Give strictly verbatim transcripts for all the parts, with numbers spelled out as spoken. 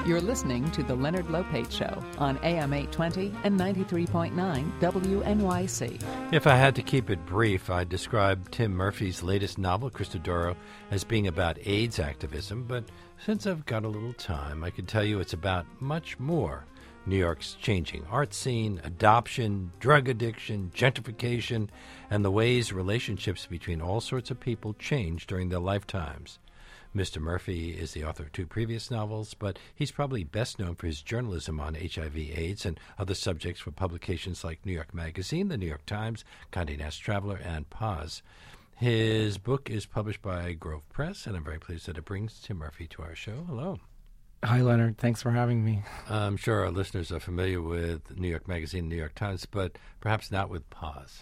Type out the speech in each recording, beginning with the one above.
You're listening to The Leonard Lopate Show on A M eight twenty and ninety-three point nine W N Y C. If I had to keep it brief, I'd describe Tim Murphy's latest novel, Christodoro, as being about AIDS activism, but since I've got a little time, I can tell you it's about much more. New York's changing art scene, adoption, drug addiction, gentrification, and the ways relationships between all sorts of people change during their lifetimes. Mister Murphy is the author of two previous novels, but he's probably best known for his journalism on H I V AIDS and other subjects for publications like New York Magazine, The New York Times, Condé Nast Traveler, and Paz. His book is published by Grove Press, and I'm very pleased that it brings Tim Murphy to our show. Hello. Hi, Leonard. Thanks for having me. I'm sure our listeners are familiar with New York Magazine, New York Times, but perhaps not with Paz.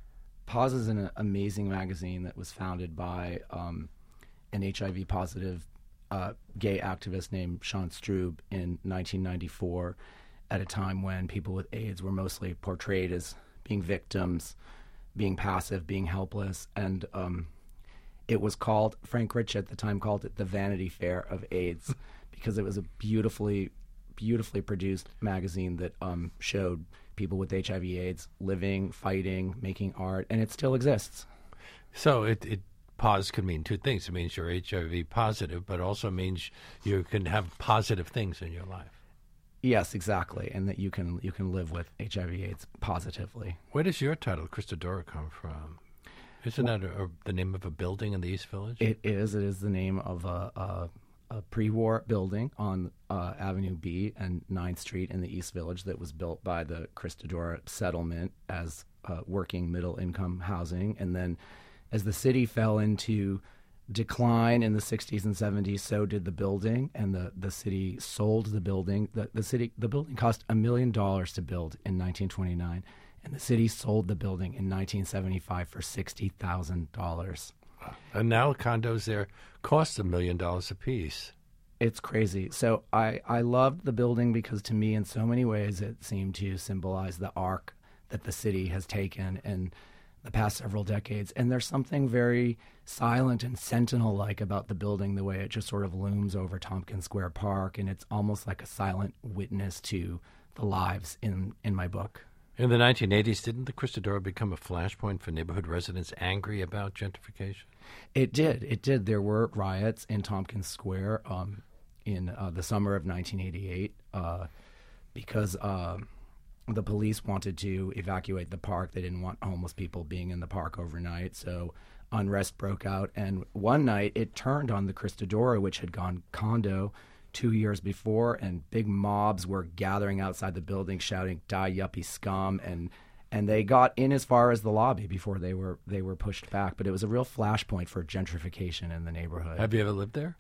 Paz is an amazing magazine that was founded by um, an H I V-positive uh, gay activist named Sean Strube in nineteen ninety-four, at a time when people with AIDS were mostly portrayed as being victims, being passive, being helpless, and um, it was called, Frank Rich at the time called it the Vanity Fair of AIDS, because it was a beautifully, beautifully produced magazine that um, showed people with H I V AIDS living, fighting, making art, and it still exists. So it, it Paz could mean two things. It means you're H I V positive, but also means you can have positive things in your life. Yes, exactly, and that you can you can live with H I V AIDS positively. Where does your title, Christodoro, come from? Isn't that a, a, the name of a building in the East Village? It is. It is the name of a, a, a pre-war building on uh, Avenue B and ninth Street in the East Village that was built by the Christodoro settlement as uh, working middle-income housing, and then as the city fell into decline in the sixties and seventies, so did the building, and the, the city sold the building. The, the city the building cost a million dollars to build in nineteen twenty-nine, and the city sold the building in nineteen seventy-five for sixty thousand dollars. And now condos there cost a million dollars apiece. It's crazy. So I, I loved the building because to me, in so many ways, it seemed to symbolize the arc that the city has taken in the past several decades. And there's something very silent and sentinel-like about the building, the way it just sort of looms over Tompkins Square Park, and it's almost like a silent witness to the lives in, in my book. In the nineteen eighties, didn't the Christodoro become a flashpoint for neighborhood residents angry about gentrification? It did. It did. There were riots in Tompkins Square um, in uh, the summer of nineteen eighty-eight uh, because uh, the police wanted to evacuate the park. They didn't want homeless people being in the park overnight, so unrest broke out. And one night, it turned on the Christodoro, which had gone condo two years before, and big mobs were gathering outside the building shouting "Die yuppie scum," and and they got in as far as the lobby before they were they were pushed back. But it was a real flashpoint for gentrification in the neighborhood. Have you ever lived there?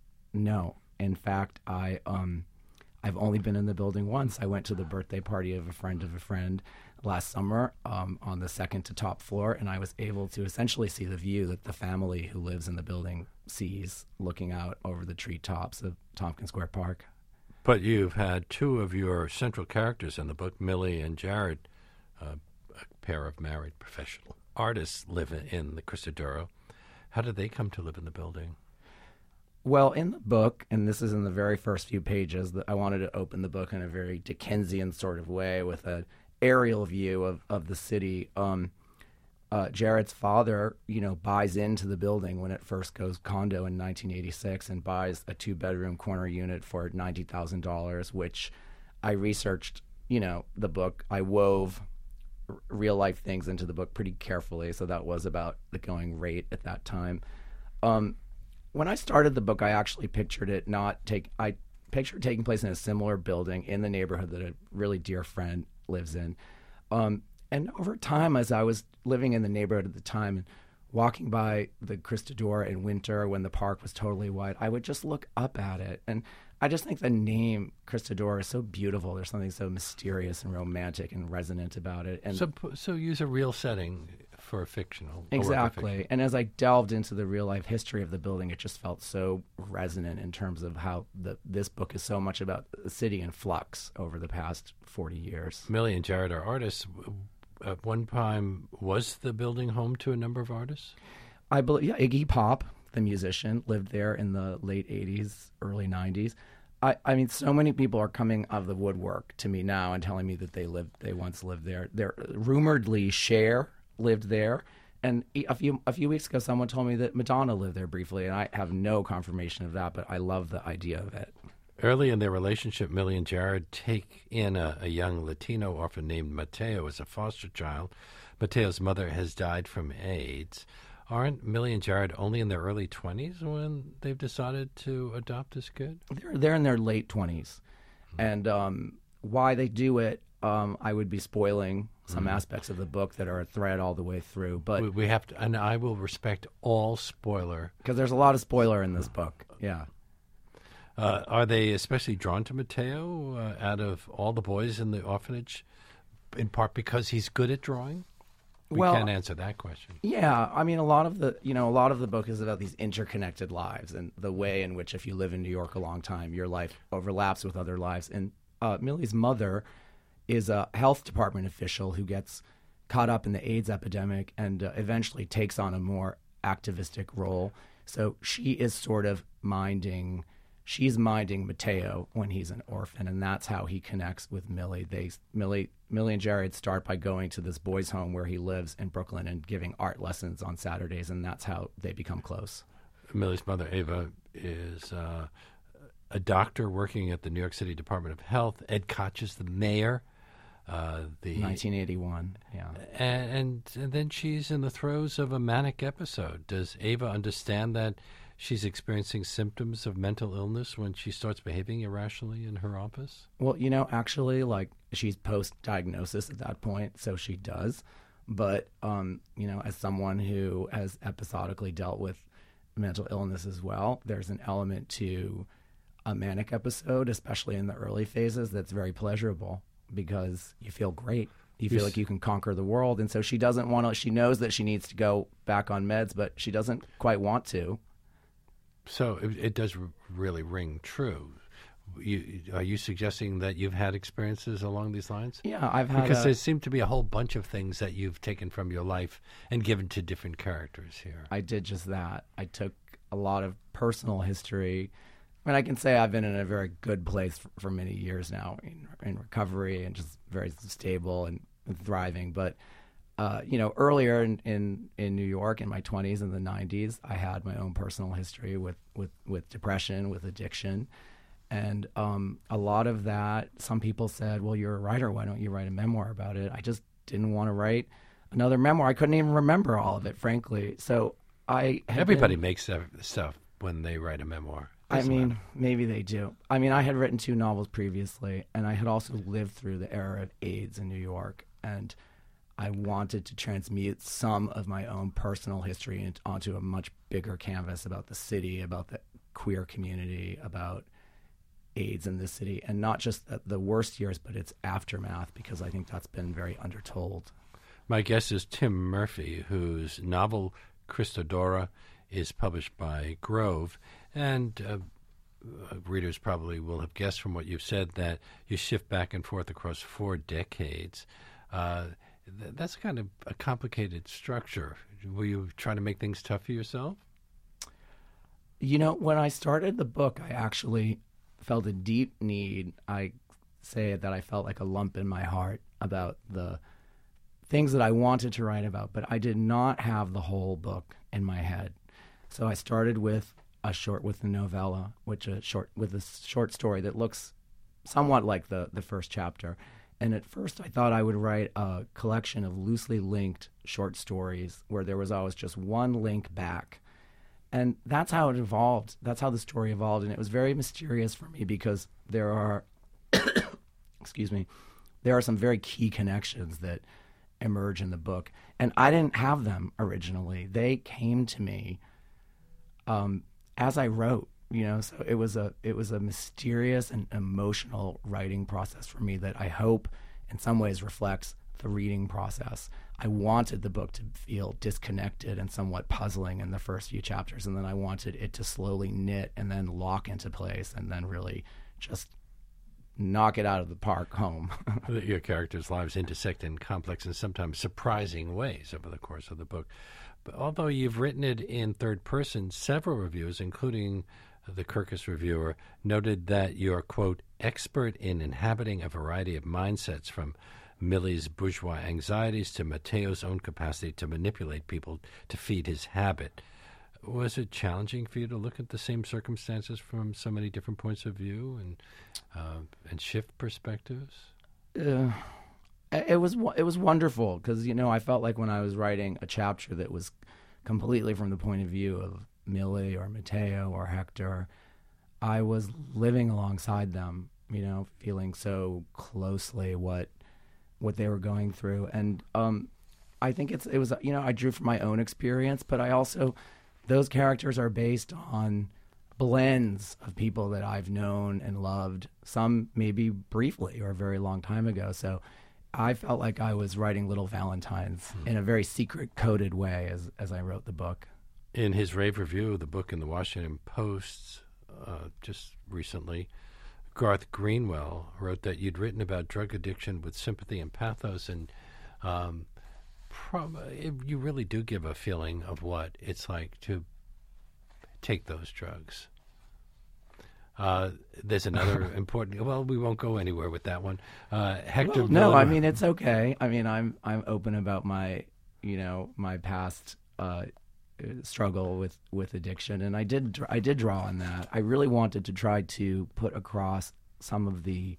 No. In fact, I um I've only been in the building once. I went to the birthday party of a friend of a friend last summer um, on the second to top floor, and I was able to essentially see the view that the family who lives in the building sees looking out over the treetops of Tompkins Square Park. But you've had two of your central characters in the book, Millie and Jared, uh, a pair of married professional artists, live in the Christodoro. How did they come to live in the building? Well, in the book, and this is in the very first few pages, that I wanted to open the book in a very Dickensian sort of way with an aerial view of, of the city. Um, uh, Jared's father, you know, buys into the building when it first goes condo in nineteen eighty-six and buys a two-bedroom corner unit for ninety thousand dollars, which I researched, you know, the book. I wove r- real-life things into the book pretty carefully, so that was about the going rate at that time. Um, When I started the book, I actually pictured it not take. I pictured taking place in a similar building in the neighborhood that a really dear friend lives in. Um, and over time, as I was living in the neighborhood at the time and walking by the Christodoro in winter when the park was totally white, I would just look up at it. And I just think the name Christodoro is so beautiful. There's something so mysterious and romantic and resonant about it. And so, so use a real setting for a fictional. Exactly. Fiction. And as I delved into the real life history of the building, it just felt so resonant in terms of how the, this book is so much about the city in flux over the past forty years. Millie and Jared are artists. At one time, was the building home to a number of artists? I believe, yeah, Iggy Pop, the musician, lived there in the late eighties, early nineties. I, I mean, so many people are coming out of the woodwork to me now and telling me that they lived, they once lived there. They're rumoredly Cher lived there, and a few a few weeks ago, someone told me that Madonna lived there briefly, and I have no confirmation of that, but I love the idea of it. Early in their relationship, Millie and Jared take in a, a young Latino orphan named Mateo as a foster child. Mateo's mother has died from AIDS. Aren't Millie and Jared only in their early twenties when they've decided to adopt this kid? They're they're in their late twenties, and um, why they do it, um, I would be spoiling some mm. aspects of the book that are a thread all the way through. But we, we have to, and I will respect all spoiler because there's a lot of spoiler in this book. Yeah. Uh, are they especially drawn to Mateo uh, out of all the boys in the orphanage, in part because he's good at drawing? We well, can't answer that question. Yeah, I mean, a lot of the you know a lot of the book is about these interconnected lives and the way in which, if you live in New York a long time, your life overlaps with other lives. And uh, Millie's mother is a health department official who gets caught up in the AIDS epidemic and uh, eventually takes on a more activistic role. So she is sort of minding. She's minding Mateo when he's an orphan, and that's how he connects with Millie. They Millie Millie and Jared start by going to this boys' home where he lives in Brooklyn and giving art lessons on Saturdays, and that's how they become close. Millie's mother, Ava, is uh, a doctor working at the New York City Department of Health. Ed Koch is the mayor. Uh, the nineteen eighty-one, yeah. And, and and then she's in the throes of a manic episode. Does Ava understand that she's experiencing symptoms of mental illness when she starts behaving irrationally in her office? Well, you know, actually, like, she's post-diagnosis at that point, so she does. But, um, you know, as someone who has episodically dealt with mental illness as well, there's an element to a manic episode, especially in the early phases, that's very pleasurable because you feel great. You feel like you can conquer the world. And so she doesn't want to, she knows that she needs to go back on meds, but she doesn't quite want to. So it, it does r- really ring true. You, are you suggesting that you've had experiences along these lines? Yeah, I've had. Because a, there seem to be a whole bunch of things that you've taken from your life and given to different characters here. I did just that. I took a lot of personal history. I mean, I can say I've been in a very good place for, for many years now in, in recovery and just very stable and, and thriving. But Uh, you know, earlier in, in, in New York in my twenties and the nineties, I had my own personal history with, with, with depression, with addiction. And um, a lot of that, some people said, well, you're a writer. Why don't you write a memoir about it? I just didn't want to write another memoir. I couldn't even remember all of it, frankly. So I had Everybody been, makes that stuff when they write a memoir. I Doesn't mean, matter. maybe they do. I mean, I had written two novels previously, and I had also lived through the era of AIDS in New York. And I wanted to transmute some of my own personal history onto a much bigger canvas about the city, about the queer community, about AIDS in this city, and not just the, the worst years, but its aftermath, because I think that's been very undertold. My guest is Tim Murphy, whose novel Cristodora is published by Grove, and uh, readers probably will have guessed from what you've said that you shift back and forth across four decades. Uh, th- that's kind of a complicated structure. Were you trying to make things tough for yourself? You know, when I started the book, I actually felt a deep need. I say that I felt like a lump in my heart about the things that I wanted to write about, but I did not have the whole book in my head. So I started with a short, with the novella, which a short, with a short story that looks somewhat like the the first chapter. And at first, I thought I would write a collection of loosely linked short stories where there was always just one link back. And that's how it evolved. That's how the story evolved. And it was very mysterious for me because there are, excuse me, there are some very key connections that emerge in the book. And I didn't have them originally. They came to me um, as I wrote, you know, so it was a it was a mysterious and emotional writing process for me that I hope in some ways reflects the reading process. I wanted the book to feel disconnected and somewhat puzzling in the first few chapters, and then I wanted it to slowly knit and then lock into place and then really just knock it out of the park home. Your characters' lives intersect in complex and sometimes surprising ways over the course of the book. But although you've written it in third person, several reviews, including the Kirkus reviewer, noted that you're, quote, expert in inhabiting a variety of mindsets, from Millie's bourgeois anxieties to Mateo's own capacity to manipulate people to feed his habit. Was it challenging for you to look at the same circumstances from so many different points of view and uh, and shift perspectives? Uh, it was it was wonderful because, you know, I felt like when I was writing a chapter that was completely from the point of view of Millie or Mateo or Hector, I was living alongside them, you know, feeling so closely what what they were going through. And um, I think it's it was, you know, I drew from my own experience, but I also, those characters are based on blends of people that I've known and loved, some maybe briefly or a very long time ago. So I felt like I was writing little Valentines hmm. in a very secret, coded way as as I wrote the book. In his rave review of the book in the Washington Post uh, just recently, Garth Greenwell wrote that you'd written about drug addiction with sympathy and pathos, and um, prob- it, you really do give a feeling of what it's like to take those drugs. Uh, there's another important. Well, we won't go anywhere with that one. Uh, Hector. Well, no, I mean it's okay. I mean I'm I'm open about my you know my past uh, struggle with, with addiction, and I did I did draw on that. I really wanted to try to put across some of the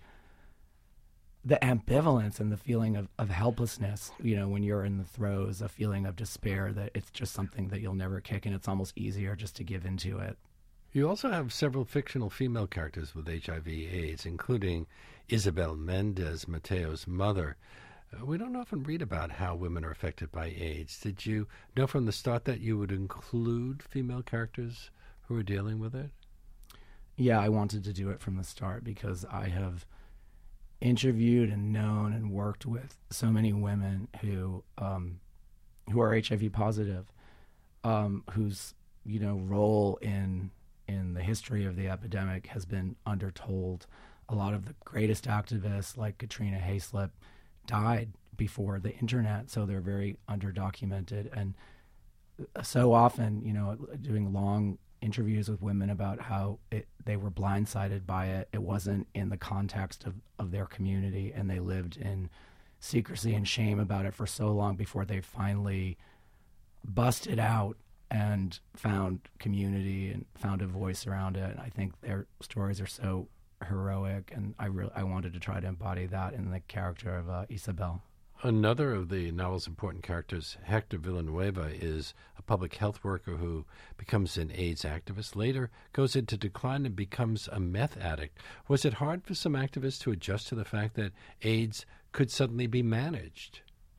the ambivalence and the feeling of, of helplessness. You know, when you're in the throes, a feeling of despair that it's just something that you'll never kick, and it's almost easier just to give into it. You also have several fictional female characters with H I V AIDS, including Isabel Mendez, Mateo's mother. Uh, we don't often read about how women are affected by AIDS. Did you know from the start that you would include female characters who are dealing with it? Yeah, I wanted to do it from the start because I have interviewed and known and worked with so many women who um, who are H I V positive, um, whose you know role in in the history of the epidemic has been undertold. A lot of the greatest activists, like Katrina Hayslip, died before the internet, so they're very underdocumented. And so often, you know, doing long interviews with women about how it, they were blindsided by it. It wasn't in the context of, of their community, and they lived in secrecy and shame about it for so long before they finally busted out and found community and found a voice around it. And I think their stories are so heroic, and I really I wanted to try to embody that in the character of uh, Isabel. Another of the novel's important characters, Hector Villanueva, is a public health worker who becomes an AIDS activist, later goes into decline and becomes a meth addict. Was it hard for some activists to adjust to the fact that AIDS could suddenly be managed?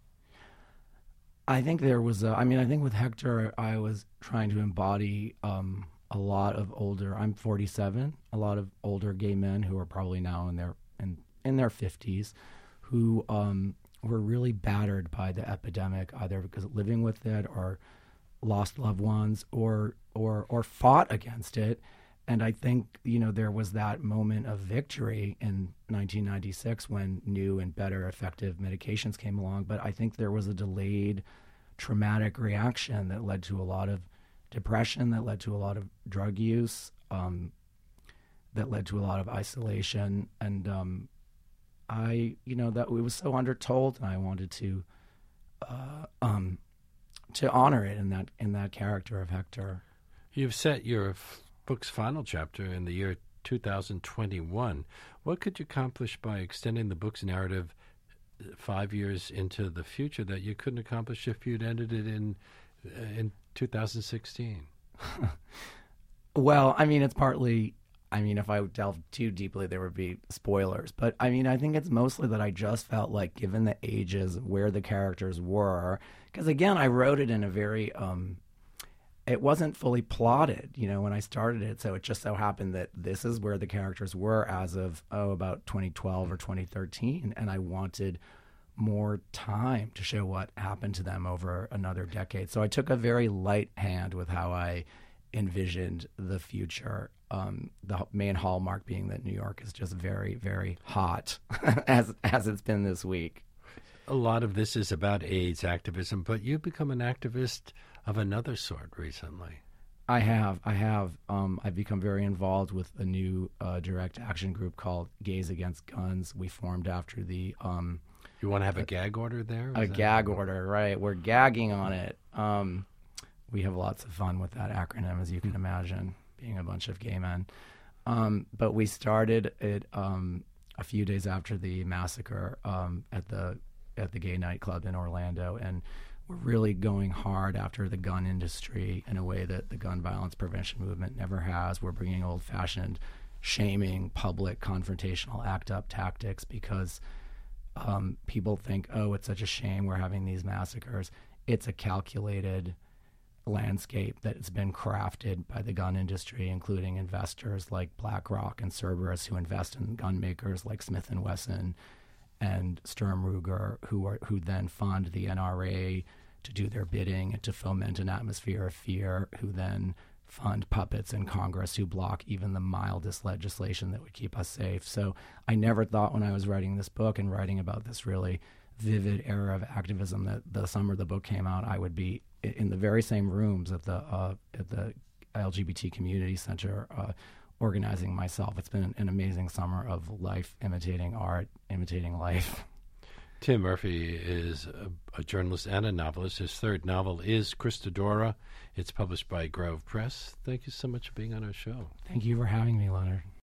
I think there was a, I mean, I think with Hector, I was trying to embody um, a lot of older, I'm forty-seven, a lot of older gay men who are probably now in their in, in their fifties, who um, were really battered by the epidemic, either because of living with it or lost loved ones or or or fought against it. And I think, you know, there was that moment of victory in nineteen ninety-six when new and better effective medications came along. But I think there was a delayed traumatic reaction that led to a lot of depression, that led to a lot of drug use, um, that led to a lot of isolation. And um, I, you know, that it was so undertold, and I wanted to uh, um, to honor it in that in that character of Hector. You've set your f- book's final chapter in the year two thousand twenty-one. What could you accomplish by extending the book's narrative five years into the future that you couldn't accomplish if you'd ended it in uh, in two thousand sixteen? Well, I mean, it's partly, I mean, if I delved too deeply, there would be spoilers. But, I mean, I think it's mostly that I just felt like, given the ages, where the characters were, because, again, I wrote it in a very... Um, it wasn't fully plotted, you know, when I started it. So it just so happened that this is where the characters were as of, oh, about twenty twelve or twenty thirteen. And I wanted more time to show what happened to them over another decade. So I took a very light hand with how I envisioned the future. Um, the main hallmark being that New York is just very, very hot, as as it's been this week. A lot of this is about AIDS activism, but you've become an activist of another sort recently. I have. I have. Um, I've become very involved with a new uh, direct action group called Gays Against Guns. We formed after the... Um, you want to have a, a gag order there? A gag order, right. We're gagging on it. Um, we have lots of fun with that acronym, as you can imagine, being a bunch of gay men. Um, but we started it um, a few days after the massacre um, at the at the gay nightclub in Orlando, and we're really going hard after the gun industry in a way that the gun violence prevention movement never has. We're bringing old-fashioned shaming, public, confrontational, act-up tactics because um, people think, oh, it's such a shame we're having these massacres. It's a calculated landscape that has been crafted by the gun industry, including investors like BlackRock and Cerberus, who invest in gun makers like Smith and Wesson and Sturm Ruger, who are who then fund the N R A to do their bidding and to foment an atmosphere of fear, who then fund puppets in Congress who block even the mildest legislation that would keep us safe. So I never thought when I was writing this book and writing about this really vivid era of activism that the summer the book came out, I would be in the very same rooms at the uh, at the L G B T Community Center uh, organizing myself. It's been an amazing summer of life imitating art, imitating life. Tim Murphy is a, a journalist and a novelist. His third novel is Christodora. It's published by Grove Press. Thank you so much for being on our show. Thank you for having me, Leonard.